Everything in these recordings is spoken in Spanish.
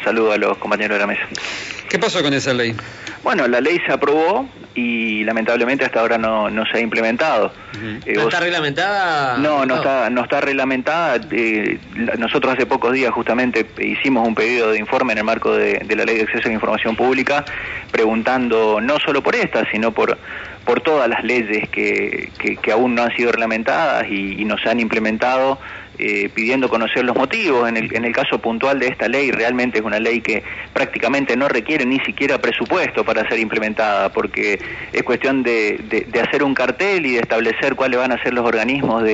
Saludo a los compañeros de la mesa. ¿Qué pasó con esa ley? Bueno, la ley se aprobó y lamentablemente hasta ahora no se ha implementado. ¿No está reglamentada? No está reglamentada. Nosotros hace pocos días justamente hicimos un pedido de informe en el marco de la Ley de Acceso a la Información Pública, preguntando no solo por esta, sino por todas las leyes que aún no han sido reglamentadas y no se han implementado, pidiendo conocer los motivos. En el caso puntual de esta ley, realmente es una ley que prácticamente no requiere ni siquiera presupuesto para ser implementada, porque es cuestión de hacer un cartel y de establecer cuáles van a ser los organismos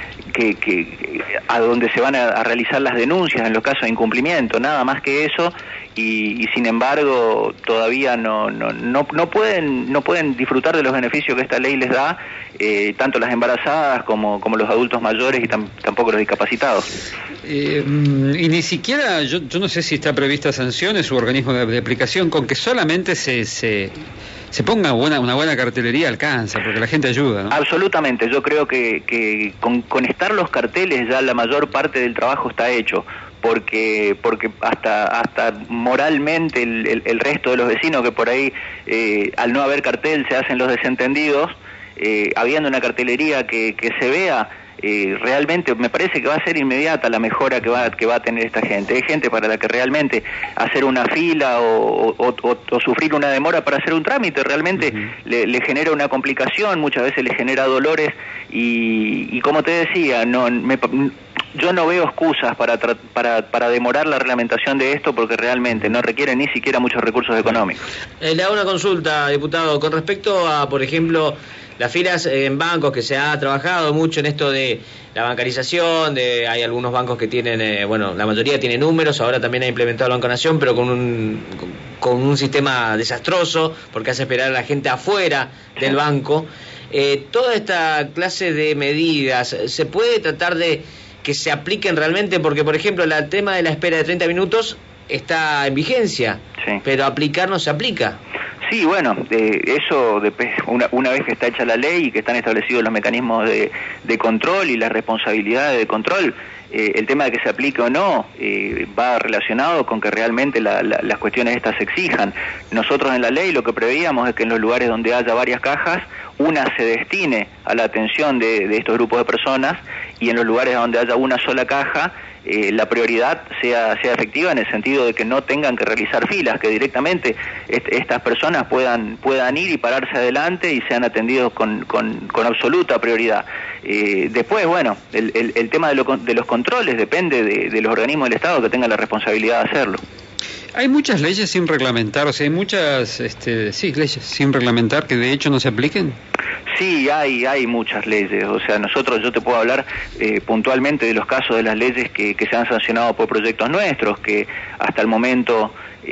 a donde se van a realizar las denuncias en los casos de incumplimiento, nada más que eso. Y sin embargo todavía no pueden disfrutar de los beneficios que esta ley les da, tanto las embarazadas como los adultos mayores y tampoco los discapacitados. Y ni siquiera, yo no sé si está prevista sanciones u organismo de aplicación, con que solamente se ponga una buena cartelería alcanza, porque la gente ayuda, ¿no? Absolutamente, yo creo que con estar los carteles ya la mayor parte del trabajo está hecho. Porque hasta moralmente el resto de los vecinos que por ahí, al no haber cartel, se hacen los desentendidos, habiendo una cartelería que se vea, realmente me parece que va a ser inmediata la mejora que va a tener esta gente. Hay gente para la que realmente hacer una fila o sufrir una demora para hacer un trámite realmente le genera una complicación, muchas veces le genera dolores y como te decía, yo no veo excusas para demorar la reglamentación de esto, porque realmente no requiere ni siquiera muchos recursos económicos. Le hago una consulta, diputado, con respecto a, por ejemplo, las filas en bancos, que se ha trabajado mucho en esto de la bancarización, hay algunos bancos que tienen, la mayoría tiene números, ahora también ha implementado la Banco Nación, pero con un sistema desastroso, porque hace esperar a la gente afuera del banco. Toda esta clase de medidas, ¿se puede tratar de que se apliquen realmente? Porque, por ejemplo, el tema de la espera de 30 minutos está en vigencia, sí, pero aplicar no se aplica. Sí, bueno, eso una vez que está hecha la ley y que están establecidos los mecanismos de control y las responsabilidades de control, el tema de que se aplique o no va relacionado con que realmente las cuestiones estas se exijan. Nosotros en la ley lo que preveíamos es que en los lugares donde haya varias cajas, una se destine a la atención de estos grupos de personas, y en los lugares donde haya una sola caja, la prioridad sea efectiva, en el sentido de que no tengan que realizar filas, que directamente estas personas puedan ir y pararse adelante y sean atendidos con absoluta prioridad. Después, bueno, el tema de los controles depende de los organismos del Estado que tengan la responsabilidad de hacerlo. Hay muchas leyes sin reglamentar, o sea, hay muchas leyes sin reglamentar que de hecho no se apliquen. Sí, hay muchas leyes. O sea, yo te puedo hablar puntualmente de los casos de las leyes que se han sancionado por proyectos nuestros, que hasta el momento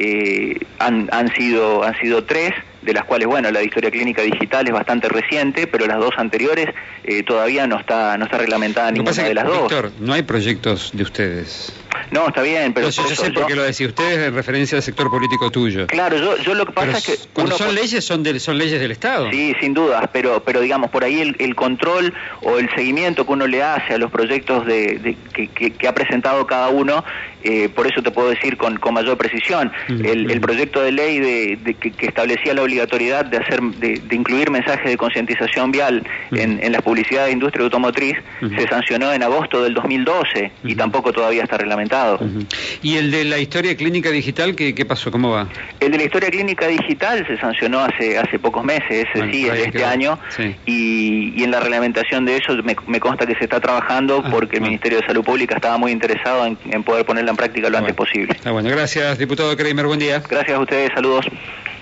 han sido 3, de las cuales, bueno, la de historia clínica digital es bastante reciente, pero las 2 anteriores todavía no está reglamentada ninguna de las 2. Víctor, no hay proyectos de ustedes. No, está bien, pero... Yo sé por qué lo decía ustedes en referencia al sector político tuyo. Claro, yo lo que pasa es que... Cuando son leyes, son leyes del Estado. Sí, sin duda, pero digamos, por ahí el control o el seguimiento que uno le hace a los proyectos que ha presentado cada uno, por eso te puedo decir con mayor precisión. El proyecto de ley que establecía la obligatoriedad de incluir mensajes de concientización vial en las publicidades de industria automotriz, se sancionó en agosto del 2012 y tampoco todavía está reglamentado. ¿Y el de la historia clínica digital, qué pasó? ¿Cómo va? El de la historia clínica digital se sancionó hace pocos meses, ese sí, es de este año, sí. Y en la reglamentación de eso me consta que se está trabajando porque el Ministerio de Salud Pública estaba muy interesado en poder ponerla en práctica lo antes posible. Bueno, gracias, diputado Kramer, buen día. Gracias a ustedes, saludos.